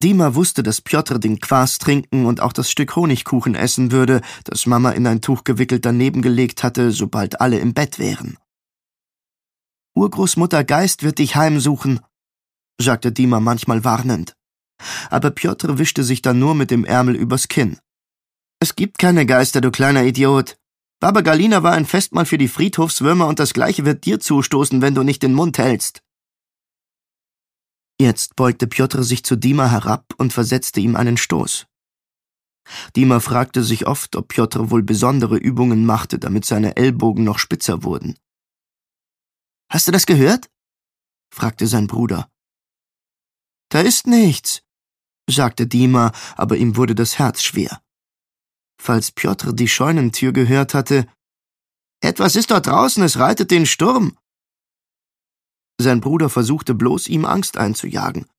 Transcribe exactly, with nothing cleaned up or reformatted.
Dima wusste, dass Pjotr den Kwas trinken und auch das Stück Honigkuchen essen würde, das Mama in ein Tuch gewickelt daneben gelegt hatte, sobald alle im Bett wären. »Urgroßmutter Geist wird dich heimsuchen«, sagte Dima manchmal warnend. Aber Pjotr wischte sich dann nur mit dem Ärmel übers Kinn. »Es gibt keine Geister, du kleiner Idiot. Baba Galina war ein Festmahl für die Friedhofswürmer und das Gleiche wird dir zustoßen, wenn du nicht den Mund hältst.« Jetzt beugte Pjotr sich zu Dima herab und versetzte ihm einen Stoß. Dima fragte sich oft, ob Pjotr wohl besondere Übungen machte, damit seine Ellbogen noch spitzer wurden. »Hast du das gehört?« fragte sein Bruder. »Da ist nichts«, sagte Dima, aber ihm wurde das Herz schwer. Falls Pjotr die Scheunentür gehört hatte, »Etwas ist dort draußen, es reitet den Sturm.« Sein Bruder versuchte bloß, ihm Angst einzujagen.